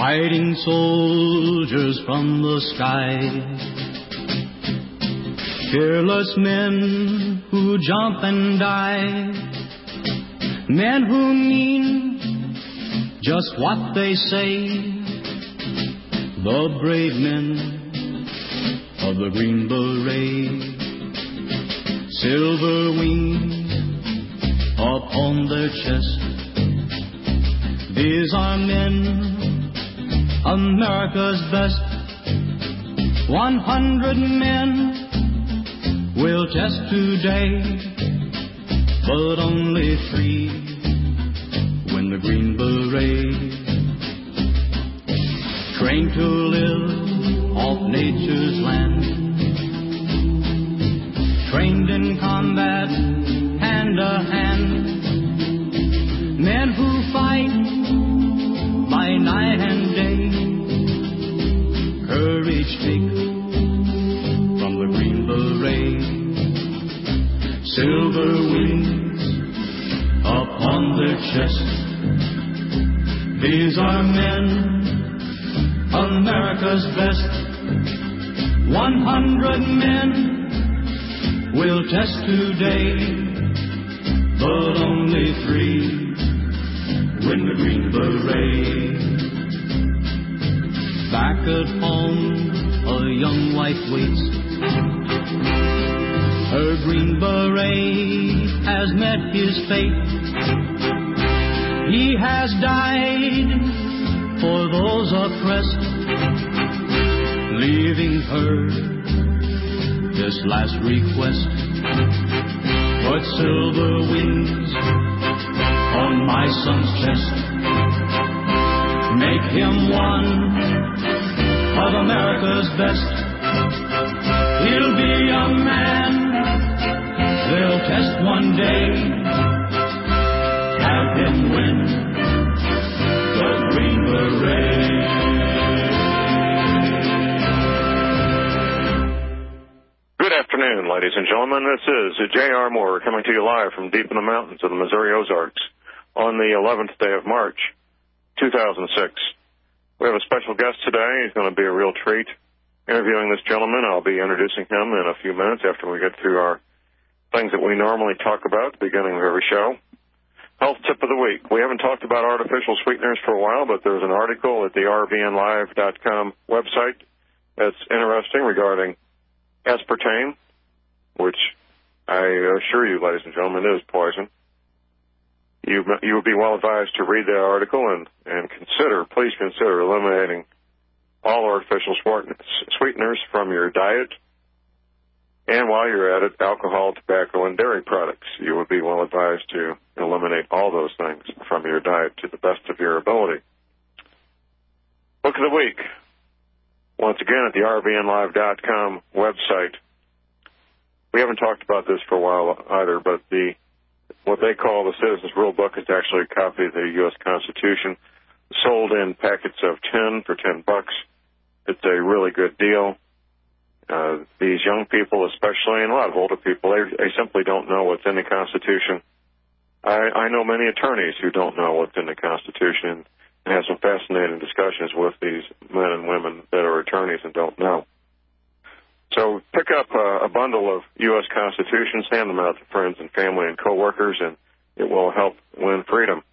fighting soldiers from the sky, fearless men who jump and die, men who mean just what they say, the brave men of the Green Beret, silver wings upon their chest. These are men, America's best. 100 men will test today, but only 3 win the Green Beret. Trained to live off nature's land, trained in combat hand to hand, men who fight by night and day, courage take from the Green Beret, silver wings upon their chest. These are men, America's best. 100 men will test today, but only 3 win the Green Beret. Back at home, a young wife waits. Her Green Beret has met his fate. He has died for those oppressed, leaving her this last request. Put silver wings on my son's chest. Make him one of America's best. He'll be a man they'll test one day. Have him win the Green Beret. Good afternoon, ladies and gentlemen. This is J.R. Moore coming to you live from deep in the mountains of the Missouri Ozarks on the 11th day of March, 2006. We have a special guest today. He's going to be a real treat. Interviewing this gentleman, I'll be introducing him in a few minutes after we get through our things that we normally talk about at the beginning of every show. Health tip of the week. We haven't talked about artificial sweeteners for a while, but there's an article at the rbnlive.com website that's interesting regarding aspartame, which I assure you, ladies and gentlemen, is poison. You would be well advised to read that article and please consider eliminating all artificial sweeteners from your diet. And while you're at it, alcohol, tobacco, and dairy products. You would be well advised to eliminate all those things from your diet to the best of your ability. Book of the week. Once again, at the rbnlive.com website. We haven't talked about this for a while either, but what they call the Citizens Rule Book is actually a copy of the U.S. Constitution, sold in packets of 10 for $10. It's a really good deal. These young people especially, and a lot of older people, they simply don't know what's in the Constitution. I know many attorneys who don't know what's in the Constitution and have some fascinating discussions with these men and women that are attorneys and don't know. So pick up a bundle of U.S. Constitutions, hand them out to friends and family and coworkers, and it will help win freedom.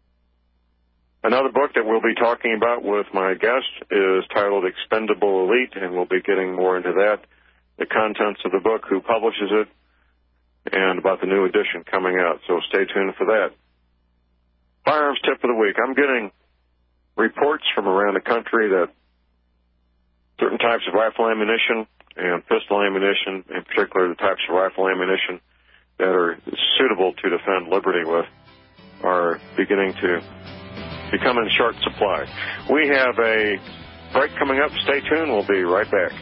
Another book that we'll be talking about with my guest is titled Expendable Elite, and we'll be getting more into that, the contents of the book, who publishes it, and about the new edition coming out. So stay tuned for that. Firearms tip of the week. I'm getting reports from around the country that certain types of rifle ammunition and pistol ammunition, in particular the types of rifle ammunition that are suitable to defend liberty with, are beginning to become in short supply. We have a break coming up. Stay tuned. We'll be right back.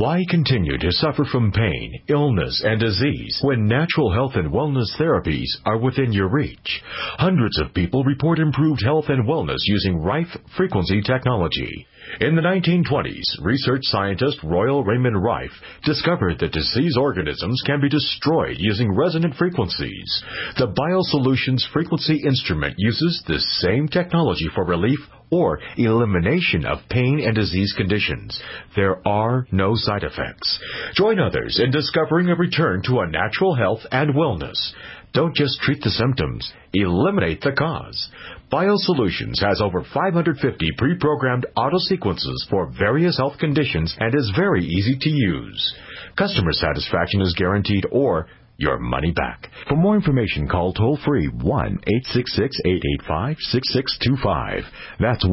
Why continue to suffer from pain, illness, and disease when natural health and wellness therapies are within your reach? Hundreds of people report improved health and wellness using Rife frequency technology. In the 1920s, research scientist Royal Raymond Rife discovered that diseased organisms can be destroyed using resonant frequencies. The BioSolutions frequency instrument uses this same technology for relief or elimination of pain and disease conditions. There are no side effects. Join others in discovering a return to a natural health and wellness. Don't just treat the symptoms, eliminate the cause. BioSolutions has over 550 pre-programmed auto-sequences for various health conditions and is very easy to use. Customer satisfaction is guaranteed or your money back. For more information, call toll-free 1-866-885-6625. That's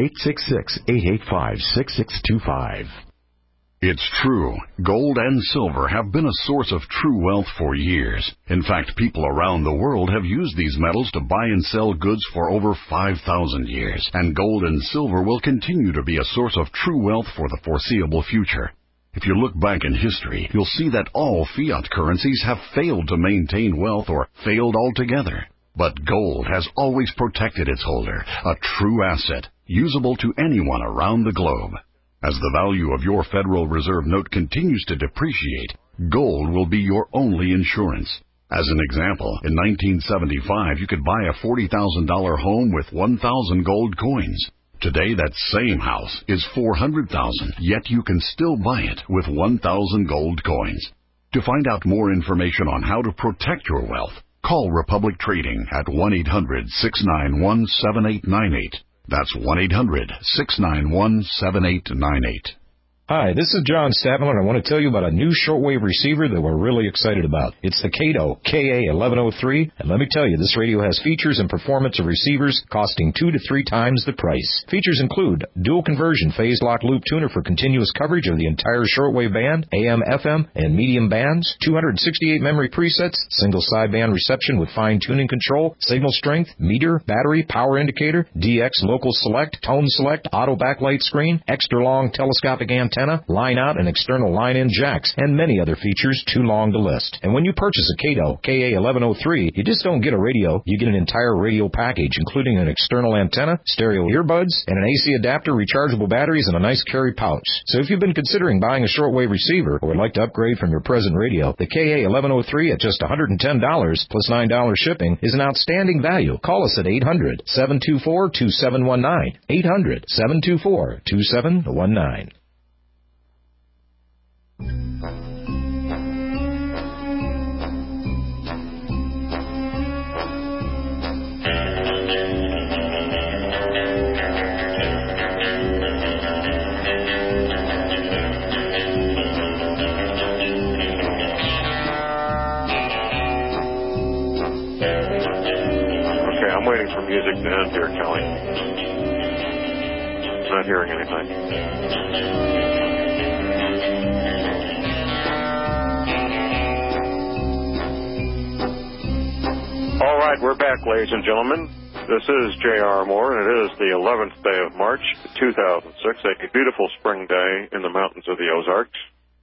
1-866-885-6625. It's true. Gold and silver have been a source of true wealth for years. In fact, people around the world have used these metals to buy and sell goods for over 5,000 years. And gold and silver will continue to be a source of true wealth for the foreseeable future. If you look back in history, you'll see that all fiat currencies have failed to maintain wealth or failed altogether. But gold has always protected its holder, a true asset, usable to anyone around the globe. As the value of your Federal Reserve note continues to depreciate, gold will be your only insurance. As an example, in 1975, you could buy a $40,000 home with 1,000 gold coins. Today, that same house is $400,000, yet you can still buy it with 1,000 gold coins. To find out more information on how to protect your wealth, call Republic Trading at 1-800-691-7898. That's 1-800-691-7898. Hi, this is John Statmiller, and I want to tell you about a new shortwave receiver that we're really excited about. It's the Kato KA1103, and let me tell you, this radio has features and performance of receivers costing 2 to 3 times the price. Features include dual conversion phase lock loop tuner for continuous coverage of the entire shortwave band, AM, FM, and medium bands, 268 memory presets, single sideband reception with fine tuning control, signal strength, meter, battery, power indicator, DX local select, tone select, auto backlight screen, extra long telescopic antenna, line out and external line-in jacks, and many other features too long to list. And when you purchase a Kato KA1103, you just don't get a radio, you get an entire radio package, including an external antenna, stereo earbuds, and an AC adapter, rechargeable batteries, and a nice carry pouch. So if you've been considering buying a shortwave receiver or would like to upgrade from your present radio, the KA1103 at just $110 plus $9 shipping is an outstanding value. Call us at 800-724-2719. 800-724-2719. I'm waiting for music to end here, Kelly. Not hearing anything. All right, we're back, ladies and gentlemen. This is J.R. Moore, and it is the 11th day of March, 2006, a beautiful spring day in the mountains of the Ozarks.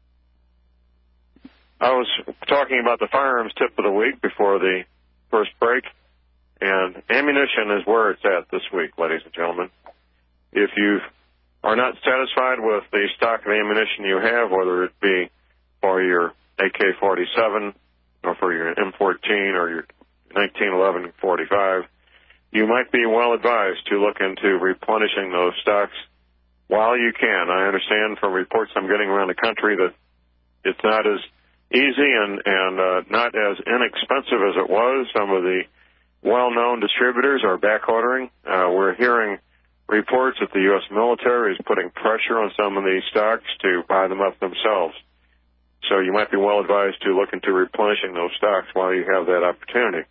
I was talking about the firearms tip of the week before the first break. And ammunition is where it's at this week, ladies and gentlemen. If you are not satisfied with the stock of ammunition you have, whether it be for your AK-47 or for your M14 or your 1911 45, you might be well advised to look into replenishing those stocks while you can. I understand from reports I'm getting around the country that it's not as easy and not as inexpensive as it was. Some of the well-known distributors are back ordering. We're hearing reports that the U.S. military is putting pressure on some of these stocks to buy them up themselves. So you might be well advised to look into replenishing those stocks while you have that opportunity.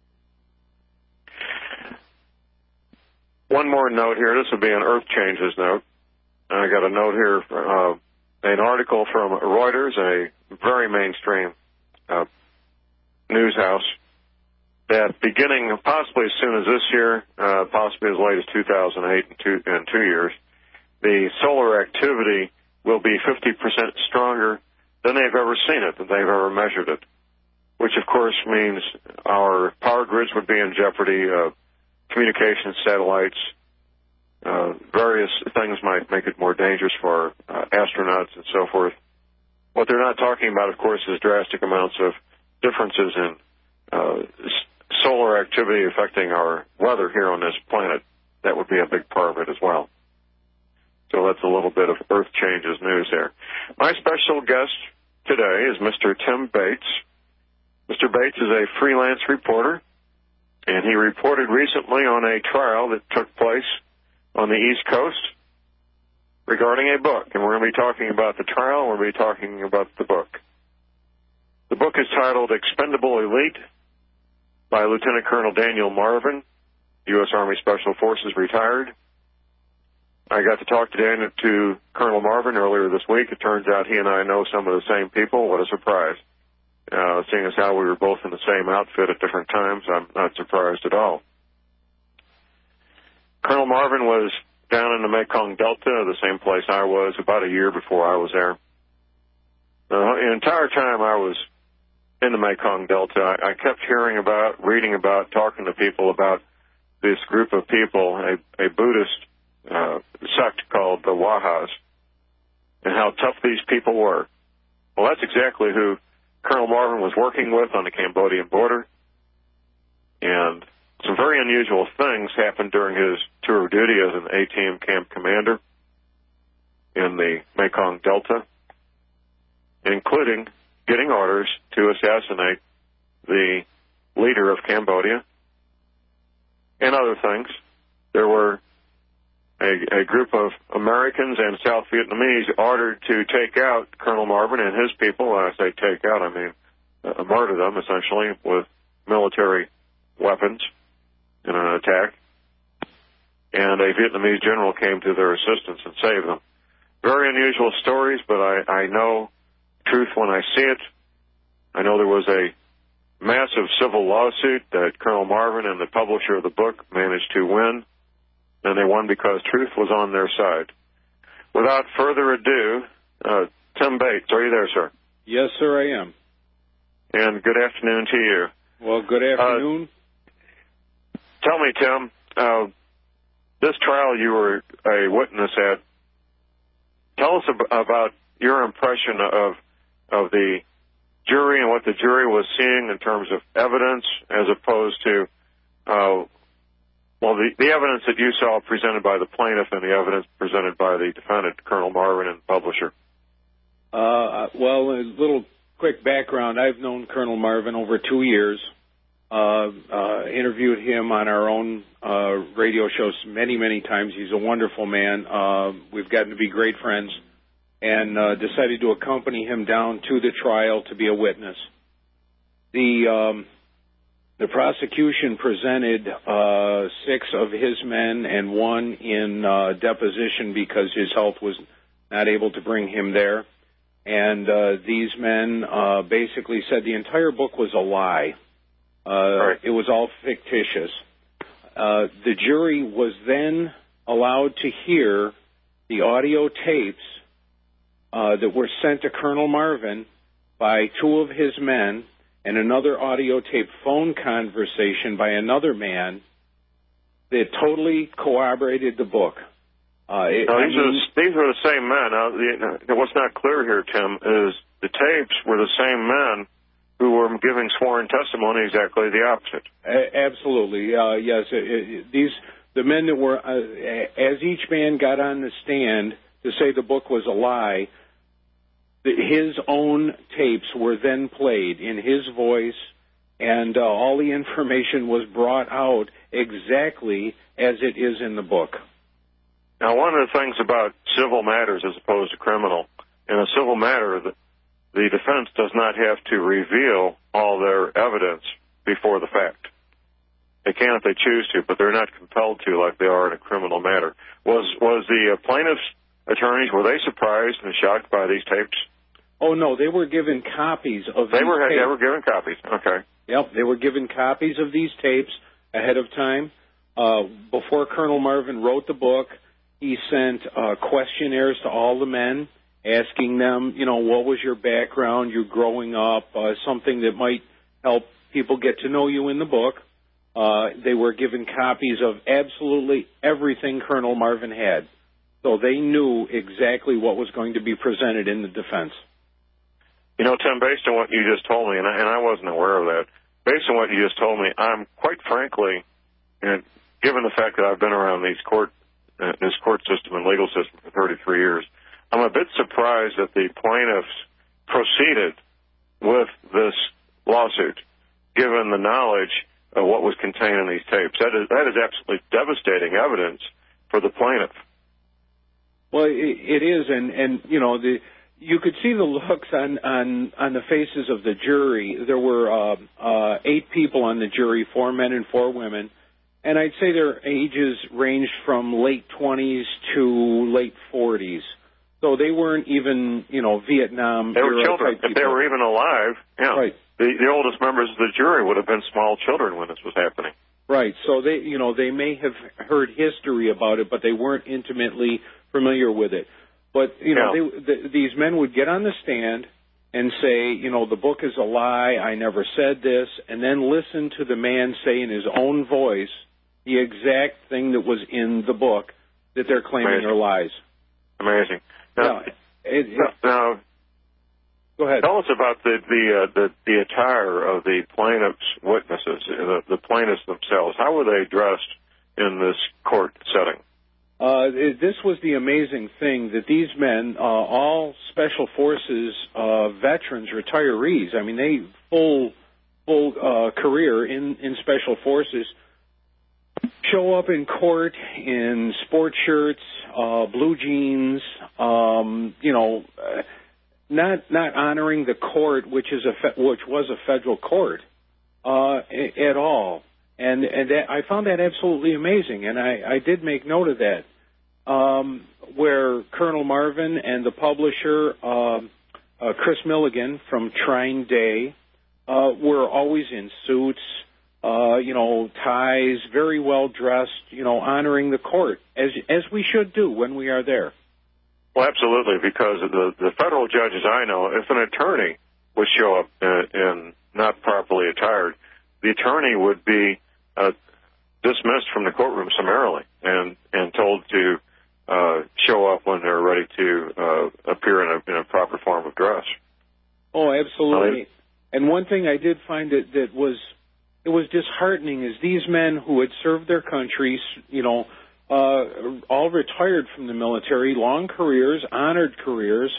One more note here. This will be an Earth Changes note. I got a note here, an article from Reuters, a very mainstream news house, that beginning possibly as soon as this year, possibly as late as 2008 in 2 years, the solar activity will be 50% stronger than they've ever seen it, than they've ever measured it, which, of course, means our power grids would be in jeopardy, communication satellites, various things might make it more dangerous for astronauts and so forth. What they're not talking about, of course, is drastic amounts of differences in solar activity affecting our weather here on this planet. That would be a big part of it as well. So that's a little bit of Earth Changes news there. My special guest today is Mr. Tim Bates. Mr. Bates is a freelance reporter, and he reported recently on a trial that took place on the East Coast regarding a book. And we're going to be talking about the trial, and we're going to be talking about the book. The book is titled Expendable Elite by Lieutenant Colonel Daniel Marvin, U.S. Army Special Forces retired. I got to talk to Colonel Marvin earlier this week. It turns out he and I know some of the same people. What a surprise. Seeing as how we were both in the same outfit at different times, I'm not surprised at all. Colonel Marvin was down in the Mekong Delta, the same place I was, about a year before I was there. The entire time I was in the Mekong Delta, I kept hearing about, reading about, talking to people about this group of people, a Buddhist sect called the Wahhas, and how tough these people were. Well, that's exactly who Colonel Marvin was working with on the Cambodian border, and some very unusual things happened during his tour of duty as an A-Team camp commander in the Mekong Delta, including getting orders to assassinate the leader of Cambodia and other things. There were a group of Americans and South Vietnamese ordered to take out Colonel Marvin and his people. When I say take out, I mean murder them, essentially, with military weapons in an attack. And a Vietnamese general came to their assistance and saved them. Very unusual stories, but I know truth when I see it. I know there was a massive civil lawsuit that Colonel Marvin and the publisher of the book managed to win, and they won because truth was on their side. Without further ado, Tim Bates, are you there, sir? Yes, sir, I am. And good afternoon to you. Well, good afternoon. Tell me, Tim, this trial you were a witness at, tell us about your impression of the jury and what the jury was seeing in terms of evidence as opposed to, the evidence that you saw presented by the plaintiff and the evidence presented by the defendant, Colonel Marvin, and the publisher. Well, a little quick background. I've known Colonel Marvin over 2 years. Interviewed him on our own radio shows many, many times. He's a wonderful man. We've gotten to be great friends, and decided to accompany him down to the trial to be a witness. The prosecution presented 6 of his men and 1 in deposition because his health was not able to bring him there. And these men basically said the entire book was a lie. Right. It was all fictitious. The jury was then allowed to hear the audio tapes that were sent to Colonel Marvin by 2 of his men, and another audio tape phone conversation by another man that totally corroborated the book. These are the same men. What's not clear here, Tim, is the tapes were the same men who were giving sworn testimony exactly the opposite. Absolutely, yes. The men that were, as each man got on the stand to say the book was a lie, his own tapes were then played in his voice, and all the information was brought out exactly as it is in the book. Now, one of the things about civil matters as opposed to criminal, in a civil matter, the defense does not have to reveal all their evidence before the fact. They can if they choose to, but they're not compelled to like they are in a criminal matter. Was the plaintiff's attorneys, were they surprised and shocked by these tapes? Oh, no, they were given copies of these tapes. They were given copies, okay. Yep, they were given copies of these tapes ahead of time. Before Colonel Marvin wrote the book, he sent questionnaires to all the men asking them, what was your background, you growing up, something that might help people get to know you in the book. They were given copies of absolutely everything Colonel Marvin had. So they knew exactly what was going to be presented in the defense. Tim, based on what you just told me, and I wasn't aware of that, based on what you just told me, I'm quite frankly, given the fact that I've been around this court system and legal system for 33 years, I'm a bit surprised that the plaintiffs proceeded with this lawsuit, given the knowledge of what was contained in these tapes. That is absolutely devastating evidence for the plaintiff. Well, it is, and you could see the looks on the faces of the jury. There were 8 people on the jury, 4 men and 4 women, and I'd say their ages ranged from late 20s to late 40s. So they weren't even, Vietnam. They were children. If they were even alive, right. The oldest members of the jury would have been small children when this was happening. Right. So they may have heard history about it, but they weren't intimately familiar with it. But, these men would get on the stand and say, the book is a lie, I never said this, and then listen to the man say in his own voice the exact thing that was in the book that they're claiming are lies. Amazing. Now, go ahead. Tell us about the attire of the plaintiff's witnesses, the plaintiffs themselves. How were they dressed in this court setting? This was the amazing thing, that these men, all Special Forces veterans, retirees, I mean, they full career in Special Forces, show up in court in sport shirts, blue jeans, not honoring the court, which was a federal court, at all. And I found that absolutely amazing, and I did make note of that, where Colonel Marvin and the publisher, Chris Milligan from Trine Day, were always in suits, ties, very well dressed, honoring the court, as we should do when we are there. Well, absolutely, because the federal judges I know, if an attorney would show up in not properly attired, the attorney would be dismissed from the courtroom summarily and told to show up when they're ready to appear in a proper form of dress. Oh, absolutely. And one thing I did find that was disheartening is these men who had served their countries, all retired from the military, long careers, honored careers,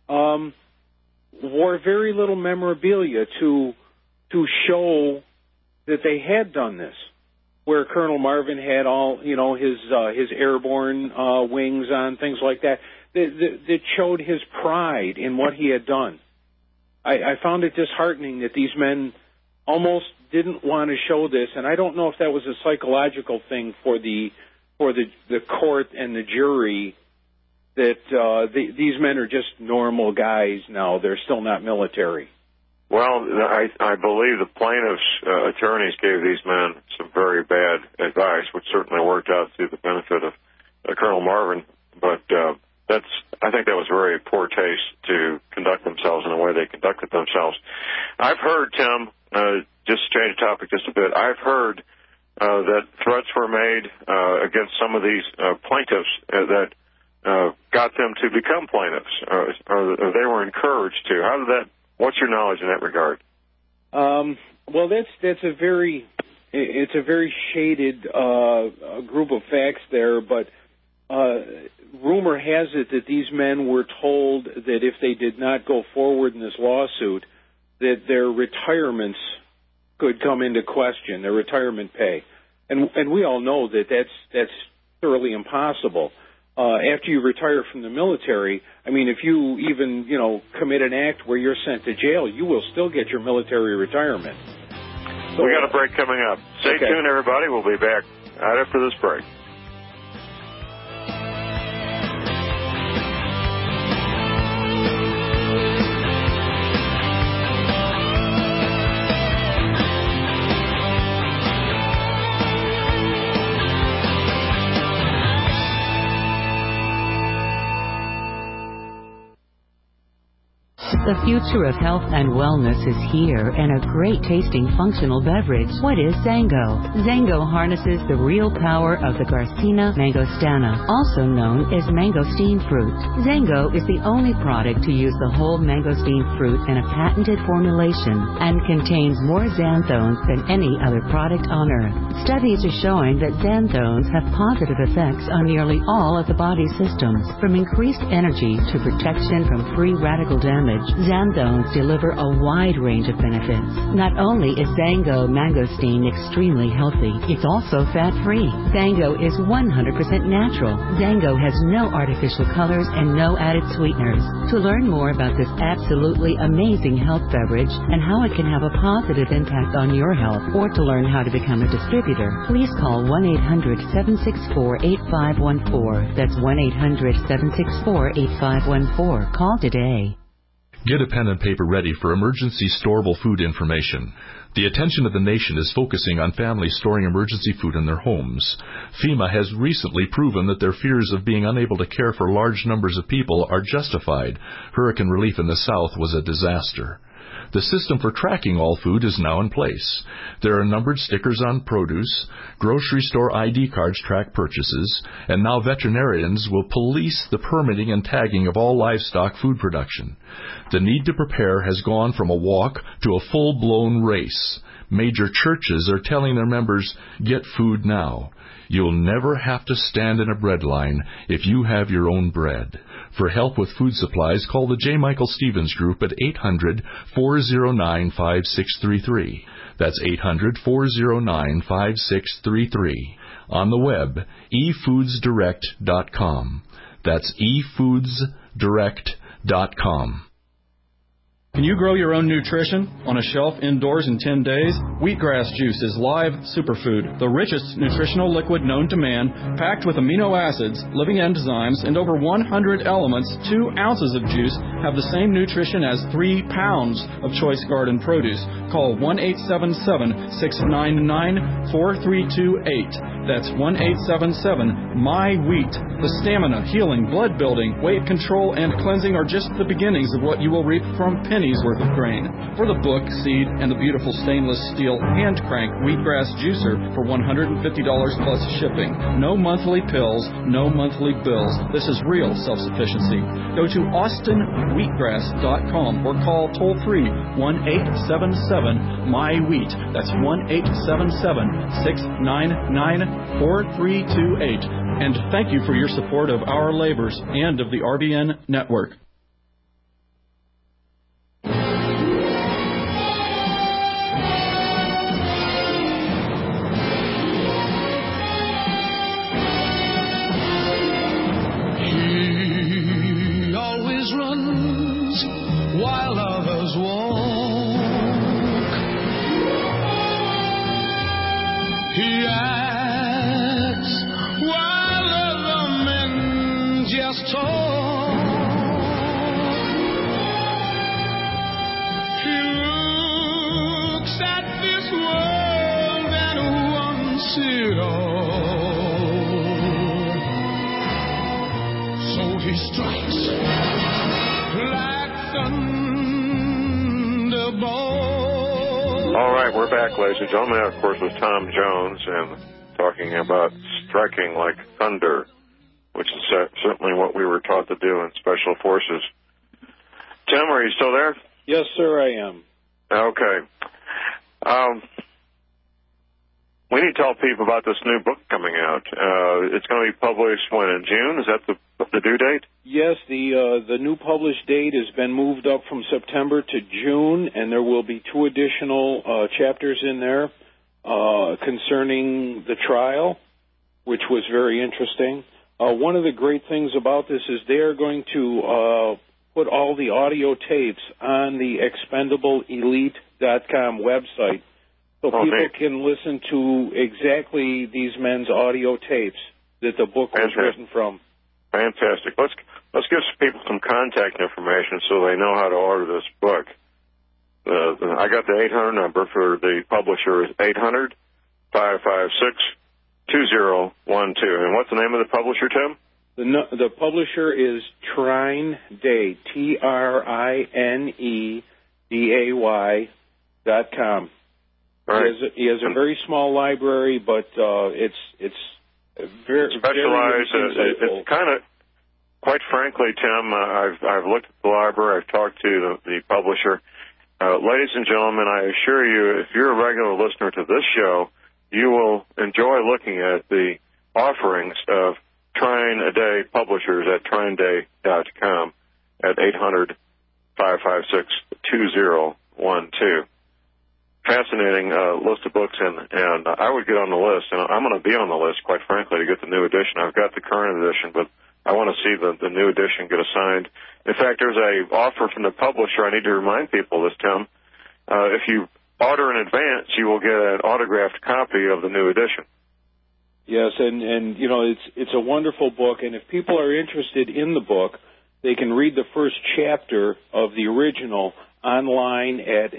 wore very little memorabilia to show that they had done this. Where Colonel Marvin had all, his airborne wings on, things like that showed his pride in what he had done. I found it disheartening that these men almost didn't want to show this, and I don't know if that was a psychological thing for the court and the jury, that these men are just normal guys now. They're still not military. Well, I believe the plaintiff's attorneys gave these men some very bad advice, which certainly worked out to the benefit of Colonel Marvin. But I think that was very poor taste to conduct themselves in the way they conducted themselves. I've heard, Tim, just to change the topic just a bit, I've heard that threats were made against some of these plaintiffs that got them to become plaintiffs, or they were encouraged to. How did that? What's your knowledge in that regard? Well, it's a very shaded group of facts there, but rumor has it that these men were told that if they did not go forward in this lawsuit, that their retirements could come into question, their retirement pay, and we all know that that's thoroughly impossible. After you retire from the military, I mean, if you even, commit an act where you're sent to jail, you will still get your military retirement. So, we got a break coming up. Stay tuned, everybody. We'll be back right after this break. The future of health and wellness is here in a great tasting functional beverage. What is Zango? Zango harnesses the real power of the Garcinia mangostana, also known as mangosteen fruit. Zango is the only product to use the whole mangosteen fruit in a patented formulation and contains more xanthones than any other product on earth. Studies are showing that xanthones have positive effects on nearly all of the body's systems, from increased energy to protection from free radical damage. Xanthones deliver a wide range of benefits. Not only is Zango mangosteen extremely healthy, it's also fat-free. Zango is 100% natural. Zango has no artificial colors and no added sweeteners. To learn more about this absolutely amazing health beverage and how it can have a positive impact on your health, or to learn how to become a distributor, please call 1-800-764-8514. That's 1-800-764-8514. Call today. Get a pen and paper ready for emergency storable food information. The attention of the nation is focusing on families storing emergency food in their homes. FEMA has recently proven that their fears of being unable to care for large numbers of people are justified. Hurricane relief in the South was a disaster. The system for tracking all food is now in place. There are numbered stickers on produce, grocery store ID cards track purchases, and now veterinarians will police the permitting and tagging of all livestock food production. The need to prepare has gone from a walk to a full-blown race. Major churches are telling their members, get food now. You'll never have to stand in a bread line if you have your own bread. For help with food supplies, call the J. Michael Stevens Group at 800-409-5633. That's 800-409-5633. On the web, efoodsdirect.com. That's efoodsdirect.com. Can you grow your own nutrition on a shelf indoors in 10 days? Wheatgrass juice is live superfood, the richest nutritional liquid known to man, packed with amino acids, living enzymes, and over 100 elements. 2 ounces of juice have the same nutrition as 3 pounds of choice garden produce. Call 1-877-699-4328. That's 1-877-MY-WHEAT. The stamina, healing, blood building, weight control, and cleansing are just the beginnings of what you will reap from pennies worth of grain. For the book, seed, and the beautiful stainless steel hand crank wheatgrass juicer for $150 plus shipping. No monthly pills, no monthly bills. This is real self-sufficiency. Go to austinwheatgrass.com or call toll-free 1-877-MY-WHEAT. That's 1-877-699-4328. And thank you for your support of our labors and of the RBN network. He always runs while others walk. He acts while other men just talk. He looks at this world and wants it all. So he strikes like thunderbolt. All right, we're back, ladies and gentlemen. Of course, with Tom Jones and talking about striking like thunder, which is certainly what we were taught to do in Special Forces. Tim, are you still there? Yes, sir, I am. Okay. We need to tell people about this new book coming out. It's going to be published when, in June? Is that the due date? Yes, the new published date has been moved up from September to June, and there will be 2 additional chapters in there concerning the trial, which was very interesting. One of the great things about this is they are going to put all the audio tapes on the expendableelite.com website, so people can listen to exactly these men's audio tapes that the book was written from. Fantastic. Let's give people some contact information so they know how to order this book. I got the 800 number for the publisher is 800-556-2012. And what's the name of the publisher, Tim? The publisher is Trine Day, TRINEDAY.com. Right. He has a very small library, but it's very specialized. Very it's kind of, quite frankly, Tim. I've looked at the library. I've talked to the publisher. Ladies and gentlemen, I assure you, if you're a regular listener to this show, you will enjoy looking at the offerings of Trine Day publishers at TrineDay.com at 800-556-2012. Fascinating list of books, and I would get on the list, and I'm going to be on the list, quite frankly, to get the new edition. I've got the current edition, but I want to see the new edition get assigned. In fact, there's a offer from the publisher. I need to remind people this, Tim. If you order in advance, you will get an autographed copy of the new edition. Yes, and you know, it's a wonderful book, and if people are interested in the book, they can read the first chapter of the original online at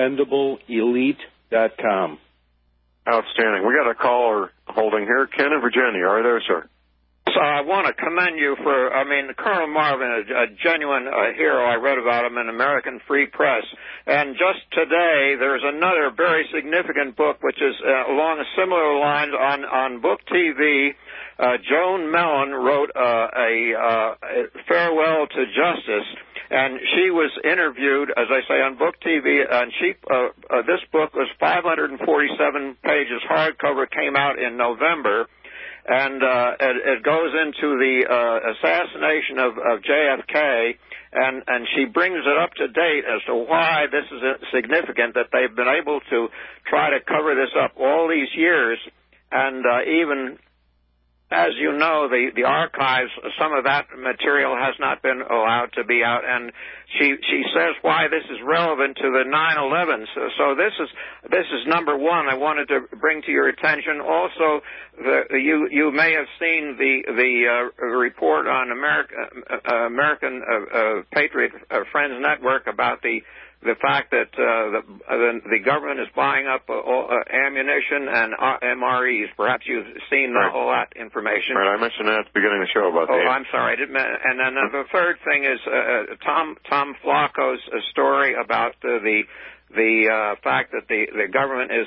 expendableelite.com. Outstanding. We got a caller holding here. Ken in Virginia. Are you there, sir? So I want to commend you for, Colonel Marvin, a genuine hero. I read about him in American Free Press. And just today, there's another very significant book, which is along similar lines on Book TV. Joan Mellon wrote a Farewell to Justice. And she was interviewed, as I say, on Book TV, and this book was 547 pages hardcover, came out in November, and it goes into the assassination of JFK, and she brings it up to date as to why this is significant, that they've been able to try to cover this up all these years, and even... As you know, the archives, some of that material has not been allowed to be out, and she says why this is relevant to the 9/11. So this is number one. I wanted to bring to your attention. Also, you may have seen the report on American Patriot Friends Network about the fact that the government is buying up ammunition and MREs. Perhaps you've seen all that information. Right, I mentioned that at the beginning of the show about that. Oh, I'm sorry, I didn't. And then the third thing is Tom Flacco's story about the fact that the government is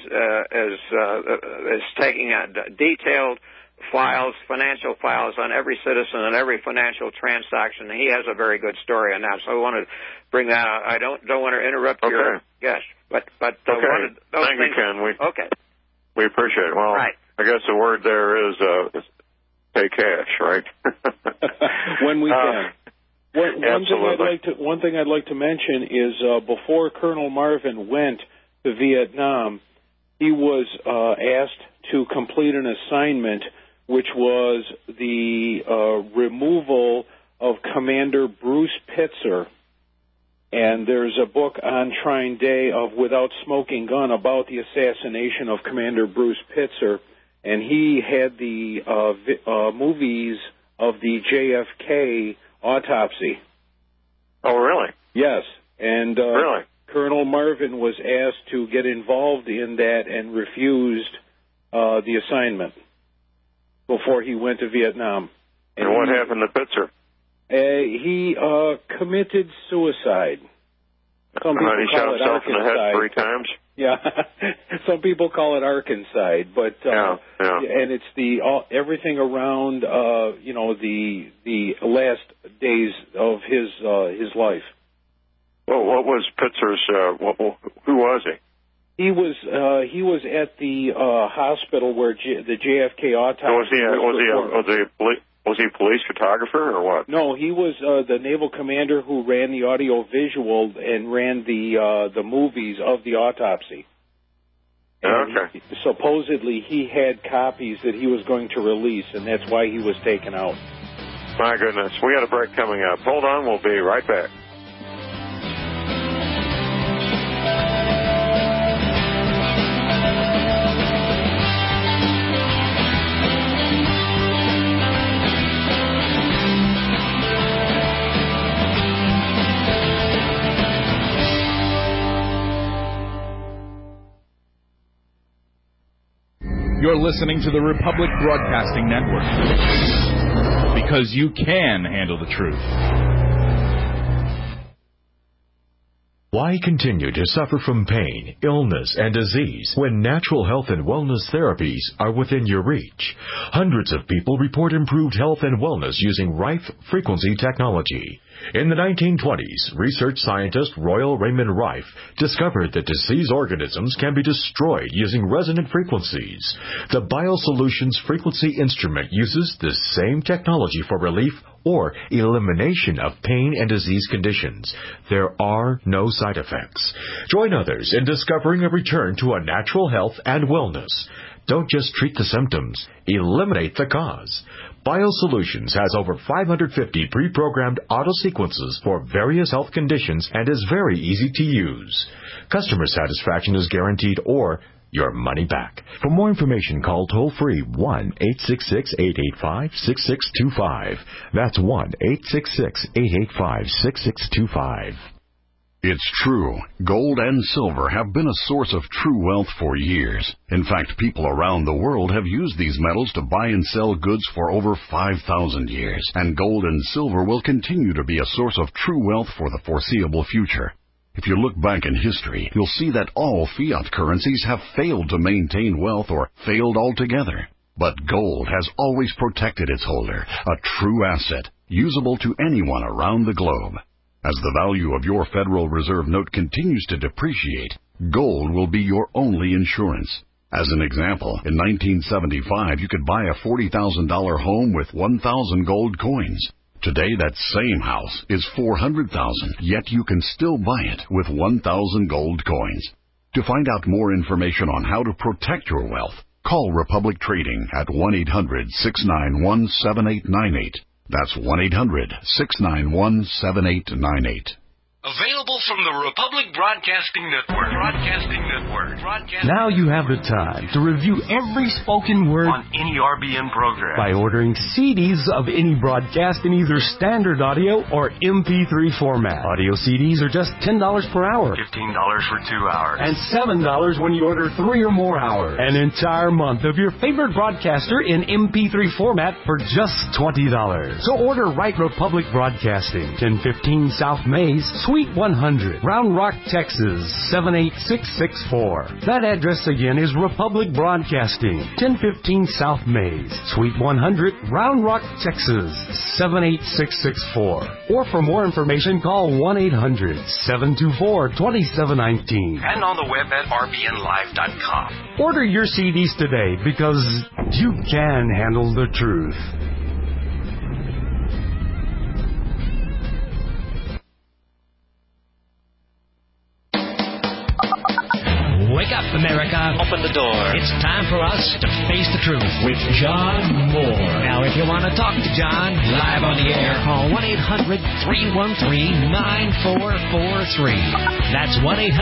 taking detailed files, financial files on every citizen and every financial transaction. He has a very good story on that, so I want to bring that out. I don't want to interrupt your guest, but okay. Thank you, Ken. We appreciate it. Well, right. I guess the word there is pay cash, right? When we can. One thing I'd like to mention is before Colonel Marvin went to Vietnam, he was asked to complete an assignment, which was the removal of Commander Bruce Pitzer. And there's a book on Trine Day of Without Smoking Gun about the assassination of Commander Bruce Pitzer. And he had the movies of the JFK autopsy. Oh, really? Yes. And really? Colonel Marvin was asked to get involved in that and refused the assignment before he went to Vietnam. And what happened to Pitzer? He committed suicide. Some people he shot himself in the head 3 times? Yeah. Some people call it arkancide, but and it's everything around the last days of his life. Well, what was Pitzer's? Who was he? He was at the hospital where the JFK autopsy was he a police photographer or what? No, he was the naval commander who ran the audio visual and ran the movies of the autopsy. And okay. Supposedly he had copies that he was going to release, and that's why he was taken out. My goodness, we got a break coming up. Hold on, we'll be right back. You're listening to the Republic Broadcasting Network. because you can handle the truth. Why continue to suffer from pain, illness, and disease when natural health and wellness therapies are within your reach? Hundreds of people report improved health and wellness using Rife frequency technology. In the 1920s, research scientist Royal Raymond Rife discovered that diseased organisms can be destroyed using resonant frequencies. The BioSolutions frequency instrument uses the same technology for relief or elimination of pain and disease conditions. There are no side effects. Join others in discovering a return to a natural health and wellness. Don't just treat the symptoms, eliminate the cause. BioSolutions has over 550 pre-programmed auto-sequences for various health conditions and is very easy to use. Customer satisfaction is guaranteed or your money back. For more information, call toll-free 1-866-885-6625. That's 1-866-885-6625. It's true. Gold and silver have been a source of true wealth for years. In fact, people around the world have used these metals to buy and sell goods for over 5,000 years. And gold and silver will continue to be a source of true wealth for the foreseeable future. If you look back in history, you'll see that all fiat currencies have failed to maintain wealth or failed altogether. But gold has always protected its holder, a true asset, usable to anyone around the globe. As the value of your Federal Reserve note continues to depreciate, gold will be your only insurance. As an example, in 1975, you could buy a $40,000 home with 1,000 gold coins. Today, that same house is $400,000, yet you can still buy it with 1,000 gold coins. To find out more information on how to protect your wealth, call Republic Trading at 1-800-691-7898. That's 1-800-691-7898. Available from the Republic Broadcasting Network. Now you have the time to review every spoken word on any RBN program by ordering CDs of any broadcast in either standard audio or MP3 format. Audio CDs are just $10 per hour, $15 for 2 hours, and $7 when you order 3 or more hours. An entire month of your favorite broadcaster in MP3 format for just $20. So order right Republic Broadcasting, 1015 South Mays, Suite 100, Round Rock, Texas, 78664. That address again is Republic Broadcasting, 1015 South Mays, Suite 100, Round Rock, Texas, 78664. Or for more information, call 1-800-724-2719. and on the web at rbnlive.com. Order your CDs today because you can handle the truth. Wake up, America. Open the door. It's time for us to face the truth with John Moore. Now, if you want to talk to John live on the air, call 1-800-313-9443. That's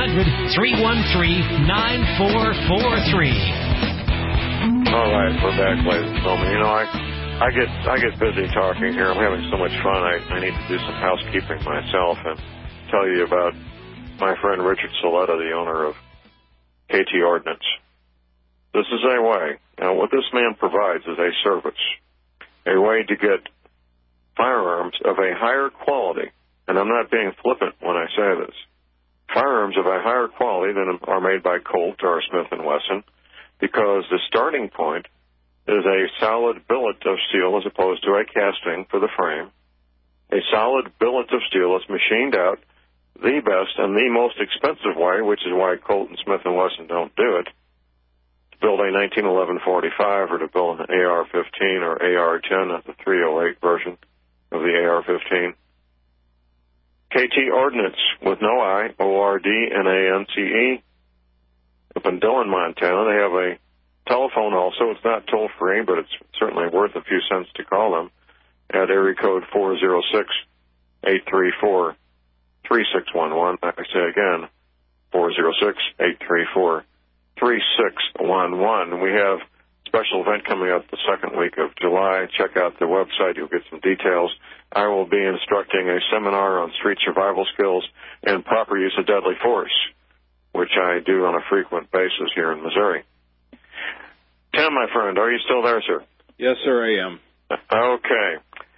1-800-313-9443. All right, we're back, ladies and gentlemen. You know, I get busy talking here. I'm having so much fun. I need to do some housekeeping myself and tell you about my friend Richard Saletta, the owner of KT Ordnance. This is a way. Now, what this man provides is a service, a way to get firearms of a higher quality, and I'm not being flippant when I say this, firearms of a higher quality than are made by Colt or Smith & Wesson, because the starting point is a solid billet of steel as opposed to a casting for the frame. A solid billet of steel that's machined out the best and the most expensive way, which is why Colt and Smith & Wesson don't do it, to build a 1911-45 or to build an AR-15 or AR-10, that's the 308 version of the AR-15. KT Ordnance, with no I, O-R-D-N-A-N-C-E, up in Dillon, Montana. They have a telephone also. It's not toll-free, but it's certainly worth a few cents to call them at area code 406-834-3611. I say again, 406-834-3611. We have a special event coming up the second week of July. Check out the website. You'll get some details. I will be instructing a seminar on street survival skills and proper use of deadly force, which I do on a frequent basis here in Missouri. Tim, my friend, are you still there, sir? Yes, sir, I am. Okay.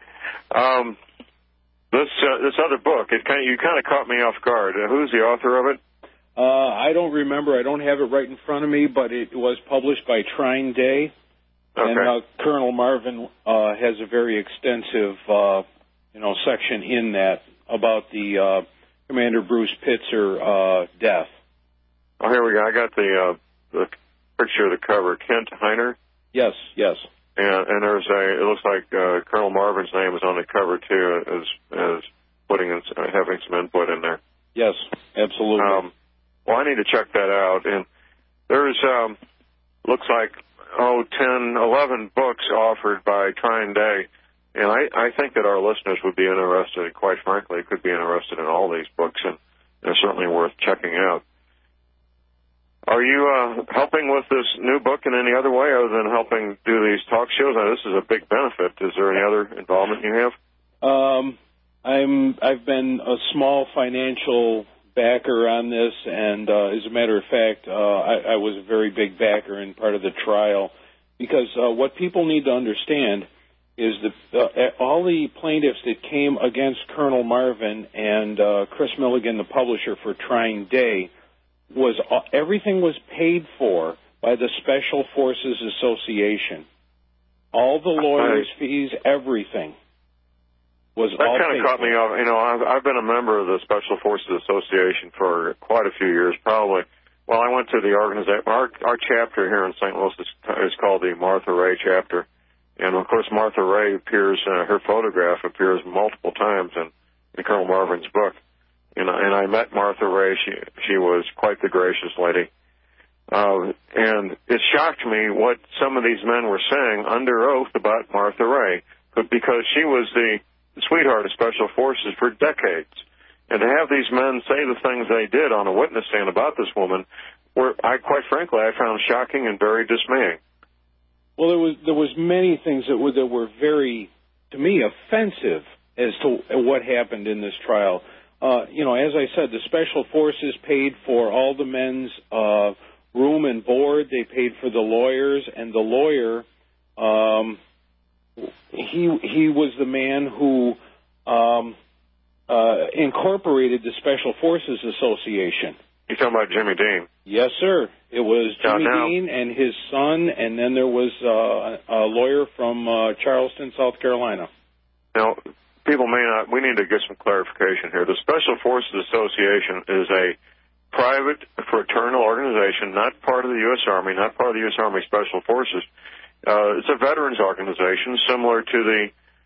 This other book, you kind of caught me off guard. Who's the author of it? I don't remember. I don't have it right in front of me, but it was published by Trine Day. Okay. And Colonel Marvin has a very extensive, section in that about the Commander Bruce Pitzer death. Oh, here we go. I got the picture of the cover. Kent Heiner? Yes. And there's it looks like Colonel Marvin's name is on the cover, too, as having some input in there. Yes, absolutely. Well, I need to check that out. And there's, looks like, 10, 11 books offered by Trine Day. And I think that our listeners would be interested, quite frankly, could be interested in all these books, and they're certainly worth checking out. Are you helping with this new book in any other way other than helping do these talk shows? Now, this is a big benefit. Is there any other involvement you have? I've been a small financial backer on this, and as a matter of fact, I was a very big backer in part of the trial, because what people need to understand is that all the plaintiffs that came against Colonel Marvin and Chris Milligan, the publisher for Trine Day, everything was paid for by the Special Forces Association. All the lawyers' fees, everything was all paid for. That kind of caught me off. I've been a member of the Special Forces Association for quite a few years, probably. Well, I went to the organization. Our chapter here in St. Louis is called the Martha Ray chapter. And, of course, Martha Ray appears, her photograph appears multiple times in Colonel Marvin's book. And I met Martha Ray. She was quite the gracious lady. And it shocked me what some of these men were saying under oath about Martha Ray, because she was the sweetheart of Special Forces for decades. And to have these men say the things they did on a witness stand about this woman, quite frankly, I found shocking and very dismaying. Well, there was many things that were very, to me, offensive as to what happened in this trial. As I said, the Special Forces paid for all the men's room and board. They paid for the lawyers, and the lawyer, he was the man who incorporated the Special Forces Association. You're talking about Jimmy Dean? Yes, sir. It was Jimmy Dean and his son, and then there was a lawyer from Charleston, South Carolina. Now, people may not, we need to get some clarification here. The Special Forces Association is a private fraternal organization, not part of the U.S. Army, not part of the U.S. Army Special Forces. It's a veterans organization similar to the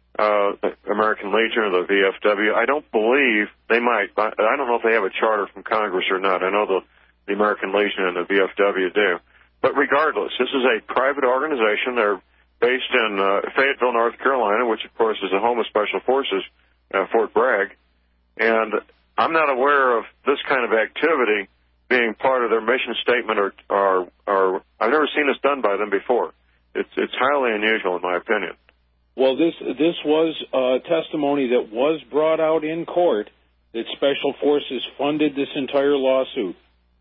American Legion or the VFW. I don't believe they might. I don't know if they have a charter from Congress or not. I know the American Legion and the VFW do. But regardless, this is a private organization. They're based in Fayetteville, North Carolina, which, of course, is the home of Special Forces, Fort Bragg. And I'm not aware of this kind of activity being part of their mission statement or I've never seen this done by them before. It's highly unusual, in my opinion. Well, this was testimony that was brought out in court that Special Forces funded this entire lawsuit.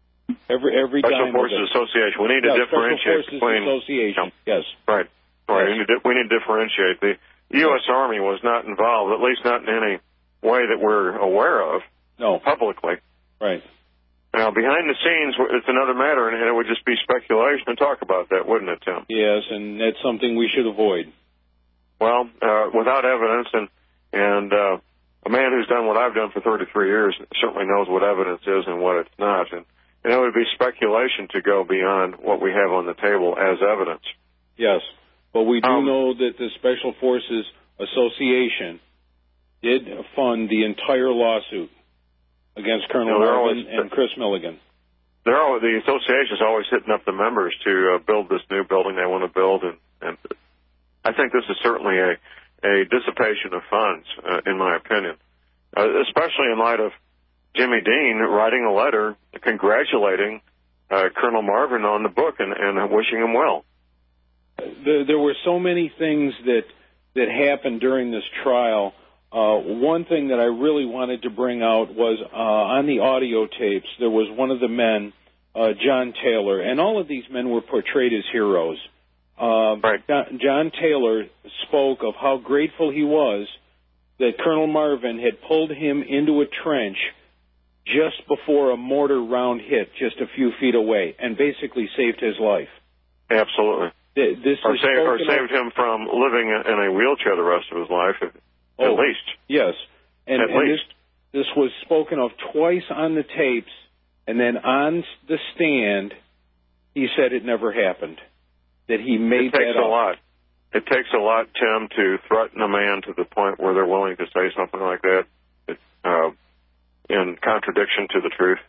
Every Special Forces Association. We need to differentiate between. Association. Yes. Right. Yes. We need to differentiate. The U.S. Army was not involved, at least not in any way that we're aware of. No. Publicly. Right. Now, behind the scenes, it's another matter, and it would just be speculation to talk about that, wouldn't it, Tim? Yes, and that's something we should avoid. Well, without evidence, and a man who's done what I've done for 33 years certainly knows what evidence is and what it's not, and it would be speculation to go beyond what we have on the table as evidence. Yes, but we do know that the Special Forces Association did fund the entire lawsuit against Colonel Marvin and Chris Milligan. The association is always hitting up the members to build this new building they want to build, and I think this is certainly a dissipation of funds, in my opinion, especially in light of Jimmy Dean writing a letter congratulating Colonel Marvin on the book and wishing him well. There were so many things that happened during this trial. One thing that I really wanted to bring out was on the audio tapes, there was one of the men, John Taylor, and all of these men were portrayed as heroes. Right. John Taylor spoke of how grateful he was that Colonel Marvin had pulled him into a trench just before a mortar round hit just a few feet away and basically saved his life. Absolutely. Or saved him from living in a wheelchair the rest of his life, at least. Yes. And least. This was spoken of twice on the tapes, and then on the stand, he said it never happened, that he made that up. It takes a lot. It takes a lot, Tim, to threaten a man to the point where they're willing to say something like that in contradiction to the truth.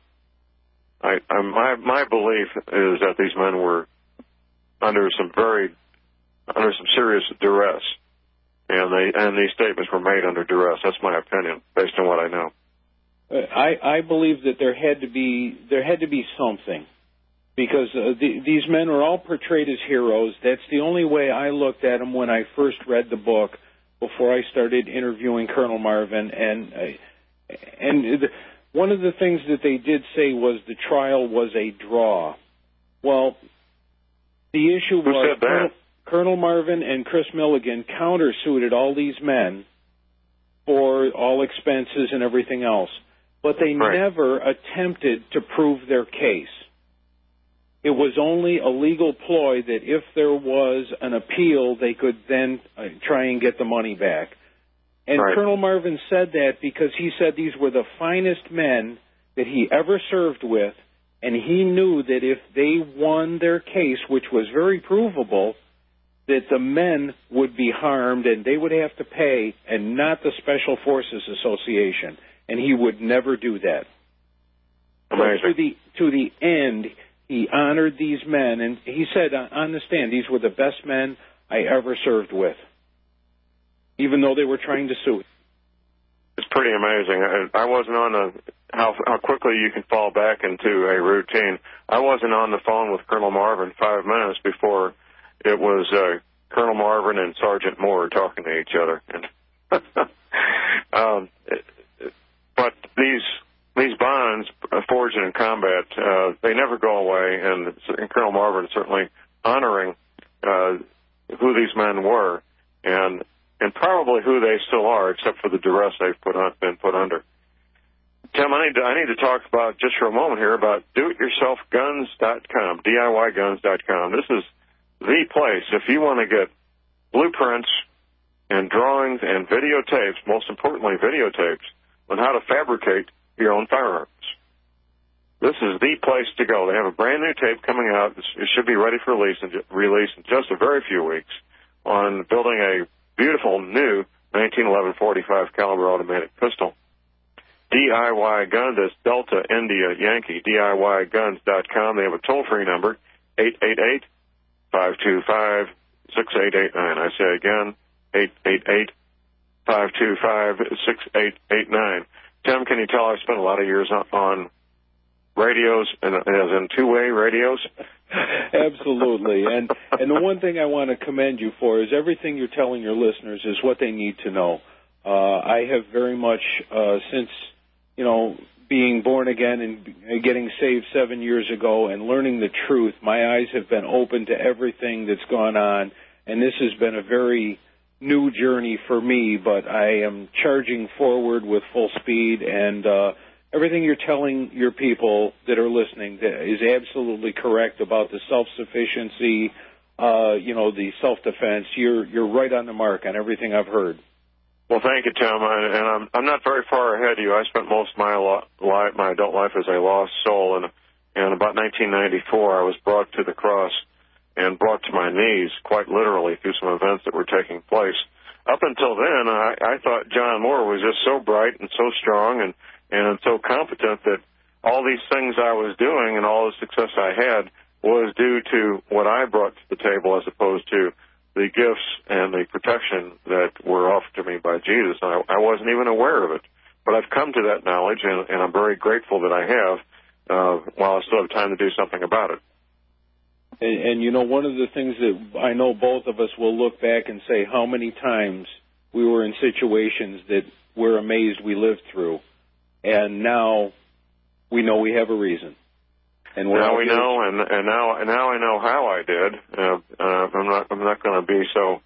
My belief is that these men were under some serious duress, and these statements were made under duress. That's my opinion, based on what I know. I believe that there had to be something, because these men are all portrayed as heroes. That's the only way I looked at them when I first read the book, before I started interviewing Colonel Marvin. And one of the things that they did say was the trial was a draw. Well, the issue was Colonel Marvin and Chris Milligan countersued all these men for all expenses and everything else, but they never attempted to prove their case. It was only a legal ploy that if there was an appeal, they could then try and get the money back. And Colonel Marvin said that because he said these were the finest men that he ever served with, and he knew that if they won their case, which was very provable, that the men would be harmed and they would have to pay, and not the Special Forces Association. And he would never do that. Amazing. So to the end, he honored these men, and he said on the stand, these were the best men I ever served with, even though they were trying to sue. It's pretty amazing. I wasn't on how quickly you can fall back into a routine. I wasn't on the phone with Colonel Marvin 5 minutes before it was Colonel Marvin and Sergeant Moore talking to each other. But these bonds forged in combat, they never go away, and Colonel Marvin certainly honoring who these men were, and probably who they still are, except for the duress they've been put under. Tim, I need to talk about, just for a moment here, about doityourselfguns.com, DIYguns.com. This is the place if you want to get blueprints and drawings and videotapes, most importantly videotapes, on how to fabricate your own firearms. This is the place to go. They have a brand new tape coming out. It should be ready for release in just a very few weeks on building a beautiful new 1911 45 caliber automatic pistol. DIY Guns, that's Delta India Yankee, DIYguns.com. They have a toll-free number, 888-525-6889. I say again, 888-525-6889. Tim, can you tell I spent a lot of years on radios, and as in two-way radios? Absolutely. And the one thing I want to commend you for is everything you're telling your listeners is what they need to know. I have very much, since, being born again and getting saved 7 years ago and learning the truth, my eyes have been open to everything that's gone on, and this has been a very new journey for me, but I am charging forward with full speed, and everything you're telling your people that are listening is absolutely correct about the self-sufficiency, the self-defense. You're right on the mark on everything I've heard. Well, thank you, Tim. And I'm not very far ahead of you. I spent most of my adult life as a lost soul, and about 1994, I was brought to the cross and brought to my knees, quite literally, through some events that were taking place. Up until then, I thought John Moore was just so bright and so strong and so competent that all these things I was doing and all the success I had was due to what I brought to the table as opposed to the gifts and the protection that were offered to me by Jesus. I wasn't even aware of it. But I've come to that knowledge, and I'm very grateful that I have, while I still have time to do something about it. And one of the things that I know both of us will look back and say how many times we were in situations that we're amazed we lived through. And now we know we have a reason. And now we know, and now I know how I did. I'm not going to be so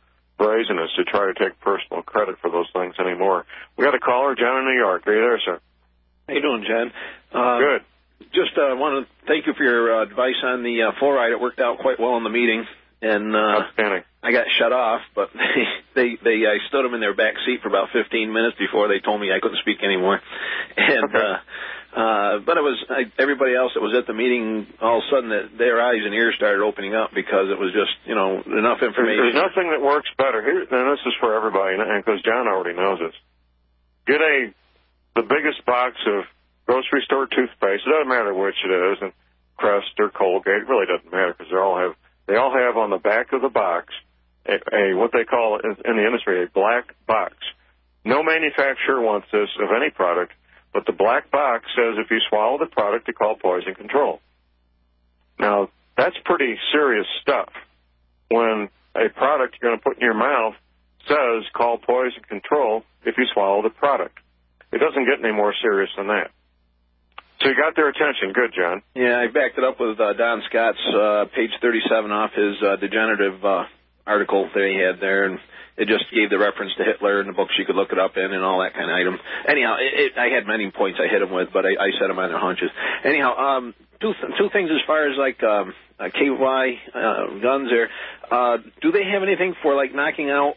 brazenness to try to take personal credit for those things anymore. We got a caller, John in New York. Are you there, sir? How you doing, John? Good. Just want to thank you for your advice on the fluoride. It worked out quite well in the meeting, and outstanding. I got shut off, but I stood them in their back seat for about 15 minutes before they told me I couldn't speak anymore. And but it was everybody else that was at the meeting. All of a sudden, their eyes and ears started opening up because it was just enough information. There's nothing that works better. Here, and this is for everybody, and because John already knows this. Get the biggest box of grocery store toothpaste. It doesn't matter which it is, and Crest or Colgate. It really doesn't matter because they all have on the back of the box a what they call in the industry a black box. No manufacturer wants this of any product, but the black box says if you swallow the product to call poison control. Now, that's pretty serious stuff when a product you're going to put in your mouth says call poison control if you swallow the product. It doesn't get any more serious than that. So you got their attention. Good, John. Yeah, I backed it up with Don Scott's page 37 off his degenerative article that he had there, and it just gave the reference to Hitler and the books you could look it up in and all that kind of item. Anyhow, I had many points I hit him with, but I set them on their hunches. Anyhow, two things as far as like KY guns there. Do they have anything for like knocking out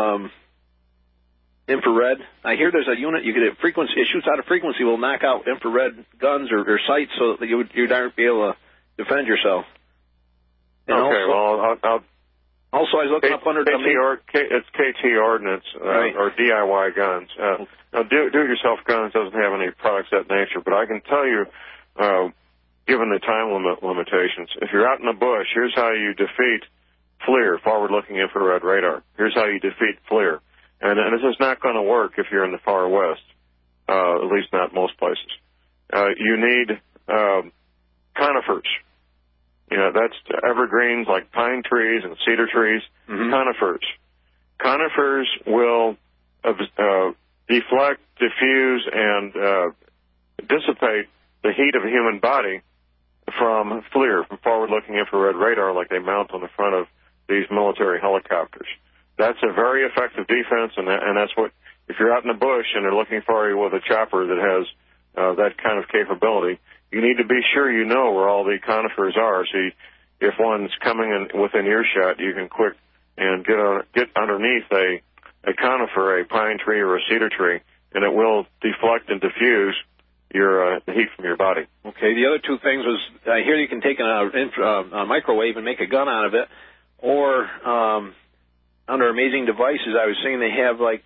infrared? I hear there's a unit you get frequency. It shoots out a frequency, will knock out infrared guns or sights so that you'd be able to defend yourself. And also, I was looking up under it's KT Ordnance right. or DIY guns. Now, do-it-yourself guns doesn't have any products of that nature, but I can tell you, given the time limitations, if you're out in the bush, here's how you defeat FLIR, forward-looking infrared radar. Here's how you defeat FLIR. And this is not going to work if you're in the far west, at least not most places. You need conifers. That's evergreens like pine trees and cedar trees, conifers. Conifers will deflect, diffuse, and dissipate the heat of a human body from FLIR, from forward-looking infrared radar like they mount on the front of these military helicopters. That's a very effective defense, and that's what, if you're out in the bush and they're looking for you with a chopper that has that kind of capability, you need to be sure you know where all the conifers are. So if one's coming in within earshot, you can quick and get underneath a conifer, a pine tree or a cedar tree, and it will deflect and diffuse the heat from your body. Okay. The other two things was I hear you can take a microwave and make a gun out of it, or under Amazing Devices, I was saying they have like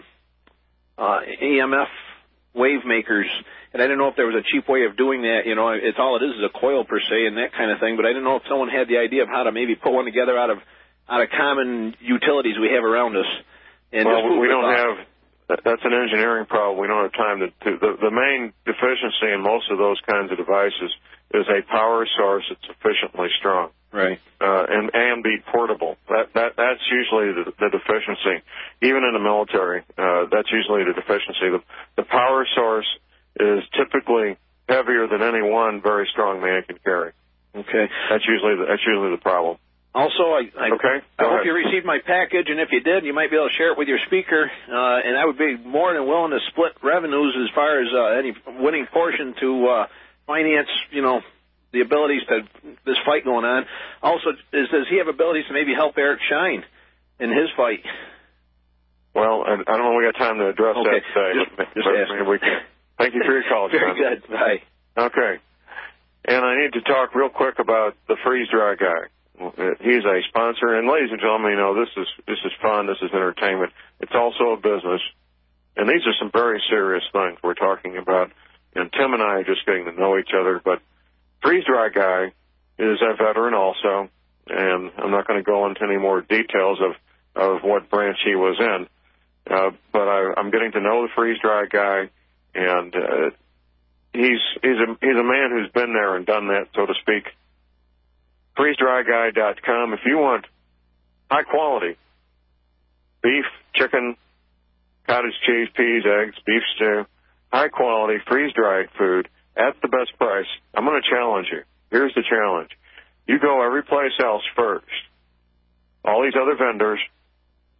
EMF wave makers, and I didn't know if there was a cheap way of doing that. It's all it is a coil per se and that kind of thing. But I didn't know if someone had the idea of how to maybe put one together out of common utilities we have around us. And we don't have. That's an engineering problem. We don't have time to. The main deficiency in most of those kinds of devices is a power source that's sufficiently strong. Right. And be portable. That's usually the deficiency. Even in the military, that's usually the deficiency. The power source is typically heavier than any one very strong man can carry. Okay. That's usually the problem. Also, I hope you received my package, and if you did, you might be able to share it with your speaker, and I would be more than willing to split revenues as far as any winning portion to finance, the abilities to this fight going on. Also, does he have abilities to maybe help Eric Shine in his fight? Well, I don't know if we got time to address that today. Just ask. We can. Thank you for your call, John. Very good. Bye. Okay. And I need to talk real quick about the Freeze Dry guy. He's a sponsor, and ladies and gentlemen, this is fun. This is entertainment. It's also a business, and these are some very serious things we're talking about. And Tim and I are just getting to know each other, but Freeze Dry guy is a veteran also, and I'm not going to go into any more details of what branch he was in, but I'm getting to know the Freeze Dry guy, and he's a man who's been there and done that, so to speak. FreezeDryGuy.com. If you want high quality beef, chicken, cottage cheese, peas, eggs, beef stew, high quality freeze-dried food at the best price, I'm going to challenge you. Here's the challenge. You go every place else first. All these other vendors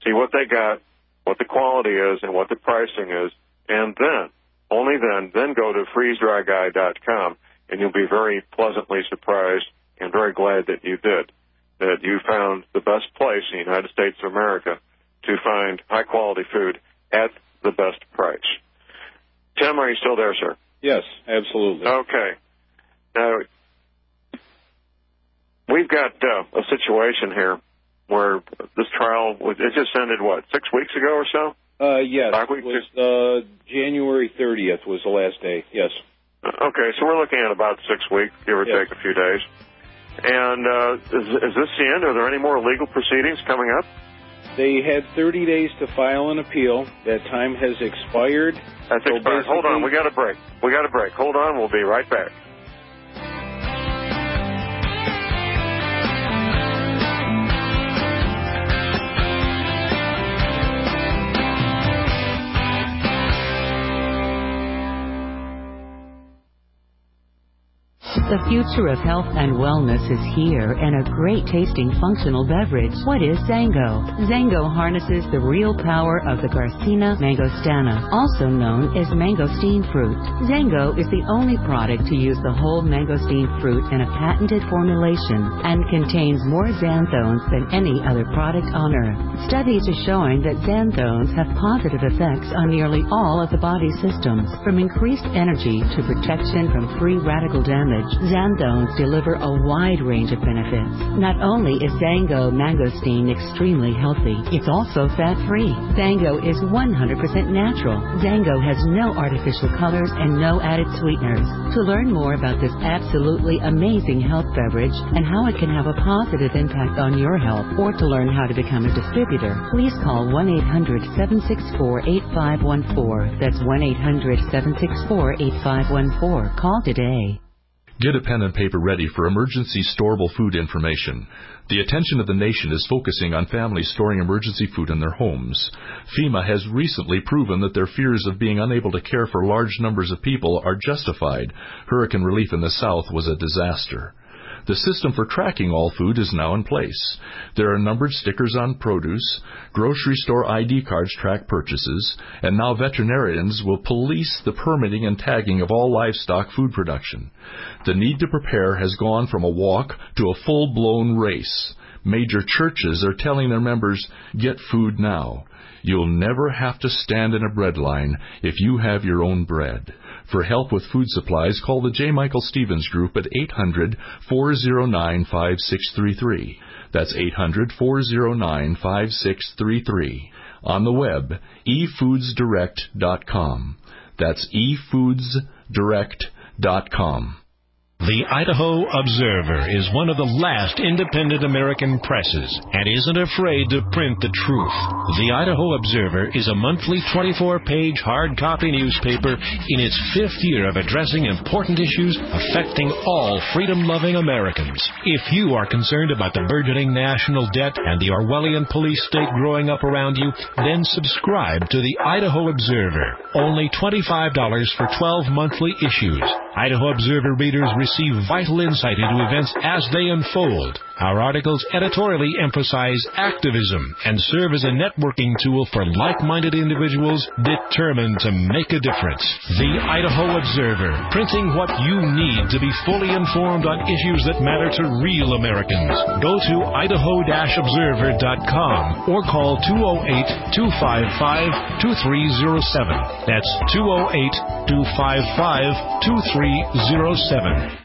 see what they got, what the quality is, and what the pricing is, and then, only then go to freezedryguy.com, and you'll be very pleasantly surprised and very glad that you did, that you found the best place in the United States of America to find high-quality food at the best price. Tim, are you still there, sir? Yes, absolutely. Okay. Now, we've got a situation here where this trial, it just ended, 6 weeks ago or so? Yes, it was January 30th was the last day, yes. Okay, so we're looking at about 6 weeks, give or take a few days. And is this the end? Are there any more legal proceedings coming up? They had 30 days to file an appeal. That time has expired. That's expired. Hold on, we got a break. Hold on, we'll be right back. The future of health and wellness is here in a great tasting functional beverage. What is Zango? Zango harnesses the real power of the Garcinia mangostana, also known as mangosteen fruit. Zango is the only product to use the whole mangosteen fruit in a patented formulation and contains more xanthones than any other product on earth. Studies are showing that xanthones have positive effects on nearly all of the body systems, from increased energy to protection from free radical damage. Xanthones deliver a wide range of benefits. Not only is Zango mangosteen extremely healthy, it's also fat-free. Zango is 100% natural. Zango has no artificial colors and no added sweeteners. To learn more about this absolutely amazing health beverage and how it can have a positive impact on your health, or to learn how to become a distributor, please call 1-800-764-8514. That's 1-800-764-8514. Call today. Get a pen and paper ready for emergency storable food information. The attention of the nation is focusing on families storing emergency food in their homes. FEMA has recently proven that their fears of being unable to care for large numbers of people are justified. Hurricane relief in the South was a disaster. The system for tracking all food is now in place. There are numbered stickers on produce, grocery store ID cards track purchases, and now veterinarians will police the permitting and tagging of all livestock food production. The need to prepare has gone from a walk to a full-blown race. Major churches are telling their members, get food now. You'll never have to stand in a bread line if you have your own bread. For help with food supplies, call the J. Michael Stevens Group at 800-409-5633. That's 800-409-5633. On the web, efoodsdirect.com. That's efoodsdirect.com. The Idaho Observer is one of the last independent American presses and isn't afraid to print the truth. The Idaho Observer is a monthly 24-page hard copy newspaper in its 5th year of addressing important issues affecting all freedom-loving Americans. If you are concerned about the burgeoning national debt and the Orwellian police state growing up around you, then subscribe to the Idaho Observer. Only $25 for 12 monthly issues. Idaho Observer readers receive vital insight into events as they unfold. Our articles editorially emphasize activism and serve as a networking tool for like-minded individuals determined to make a difference. The Idaho Observer, printing what you need to be fully informed on issues that matter to real Americans. Go to idaho-observer.com or call 208-255-2307. That's 208-255-2307.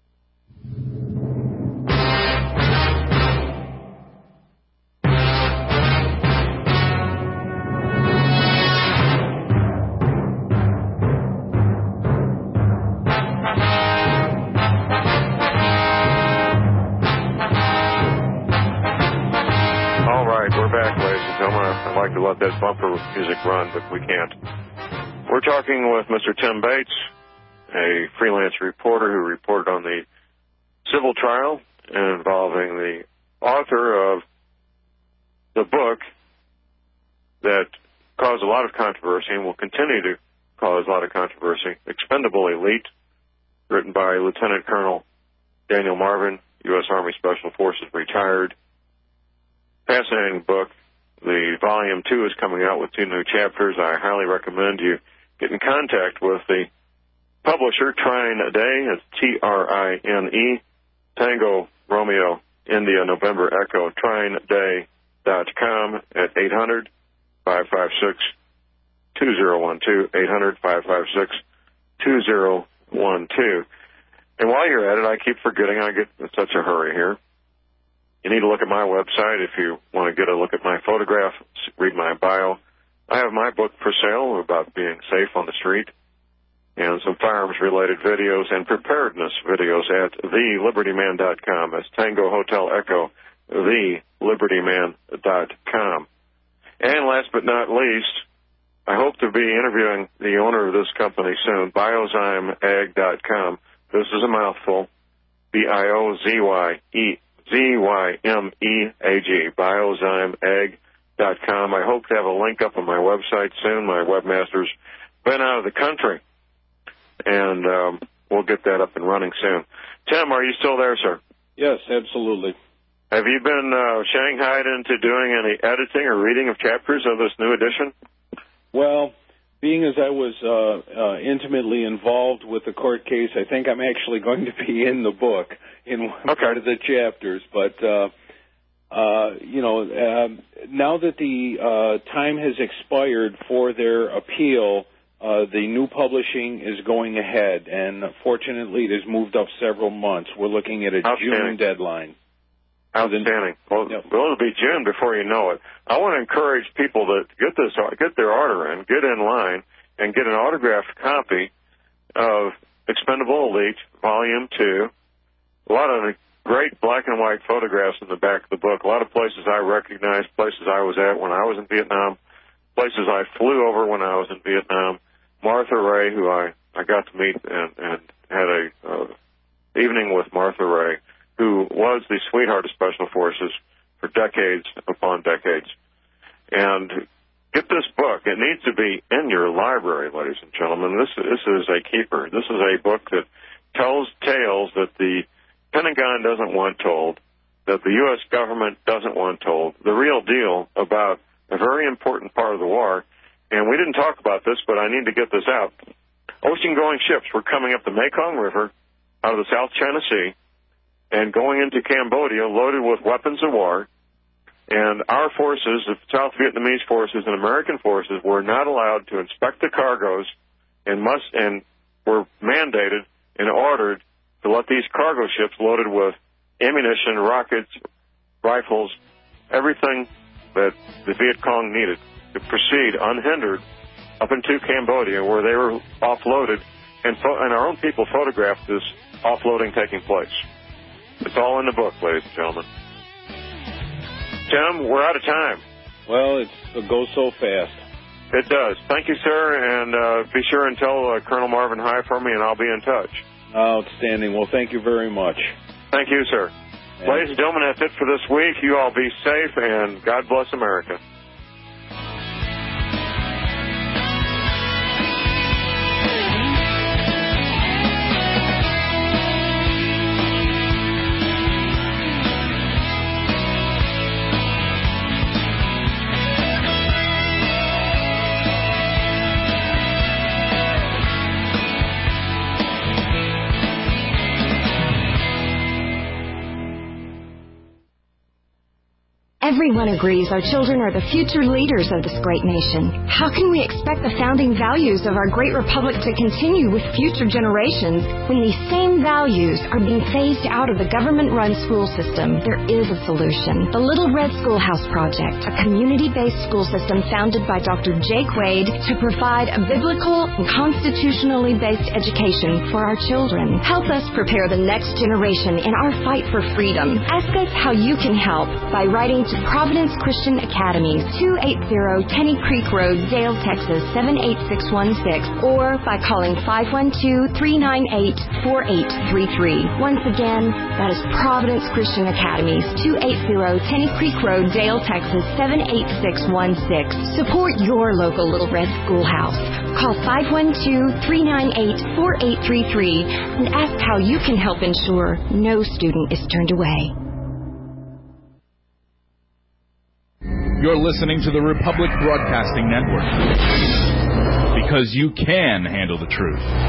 Let that bumper music run, but we can't. We're talking with Mr. Tim Bates, a freelance reporter who reported on the civil trial involving the author of the book that caused a lot of controversy and will continue to cause a lot of controversy, Expendable Elite, written by Lieutenant Colonel Daniel Marvin, U.S. Army Special Forces retired. Fascinating book. The Volume 2 is coming out with 2 new chapters. I highly recommend you get in contact with the publisher, Trine Day. It's Trine, Tango, Romeo, India, November, Echo, TrineDay.com at 800-556-2012, 800-556-2012. And while you're at it, I keep forgetting, I get in such a hurry here. You need to look at my website if you want to get a look at my photograph, read my bio. I have my book for sale about being safe on the street and some firearms-related videos and preparedness videos at thelibertyman.com. That's Tango Hotel Echo, thelibertyman.com. And last but not least, I hope to be interviewing the owner of this company soon, BioZymeAg.com. This is a mouthful, BioZymeAg, BioZymeAg.com. I hope to have a link up on my website soon. My webmaster's been out of the country, and we'll get that up and running soon. Tim, are you still there, sir? Yes, absolutely. Have you been shanghaied into doing any editing or reading of chapters of this new edition? Well, being as I was intimately involved with the court case, I think I'm actually going to be in the book in one part of the chapters. But, now that the time has expired for their appeal, the new publishing is going ahead, and fortunately it has moved up several months. We're looking at a June deadline. Outstanding. Well, it'll be June before you know it. I want to encourage people to get their order in, get in line, and get an autographed copy of Expendable Elite, Volume 2. A lot of great black and white photographs in the back of the book. A lot of places I recognize, places I was at when I was in Vietnam, places I flew over when I was in Vietnam. Martha Ray, who I got to meet and had a evening with Martha Ray, who was the sweetheart of Special Forces for decades upon decades. And get this book. It needs to be in your library, ladies and gentlemen. This is a keeper. This is a book that tells tales that the Pentagon doesn't want told, that the U.S. government doesn't want told, the real deal about a very important part of the war. And we didn't talk about this, but I need to get this out. Ocean-going ships were coming up the Mekong River out of the South China Sea and going into Cambodia loaded with weapons of war. And our forces, the South Vietnamese forces and American forces, were not allowed to inspect the cargoes and were mandated and ordered to let these cargo ships loaded with ammunition, rockets, rifles, everything that the Viet Cong needed to proceed unhindered up into Cambodia, where they were offloaded, and our own people photographed this offloading taking place. It's all in the book, ladies and gentlemen. Tim, we're out of time. Well, it goes so fast. It does. Thank you, sir, and be sure and tell Colonel Marvin hi for me, and I'll be in touch. Outstanding. Well, thank you very much. Thank you, sir. Ladies and gentlemen, that's it for this week. You all be safe, and God bless America. Everyone agrees our children are the future leaders of this great nation. How can we expect the founding values of our great republic to continue with future generations when these same values are being phased out of the government-run school system? There is a solution. The Little Red Schoolhouse Project, a community-based school system founded by Dr. Jake Wade to provide a biblical and constitutionally based education for our children. Help us prepare the next generation in our fight for freedom. Ask us how you can help by writing to Providence Christian Academies, 280 Tenny Creek Road, Dale, Texas, 78616, or by calling 512-398-4833. Once again, that is Providence Christian Academies, 280 Tenny Creek Road, Dale, Texas, 78616. Support your local Little Red Schoolhouse. Call 512-398-4833 and ask how you can help ensure no student is turned away. You're listening to the Republic Broadcasting Network. Because you can handle the truth.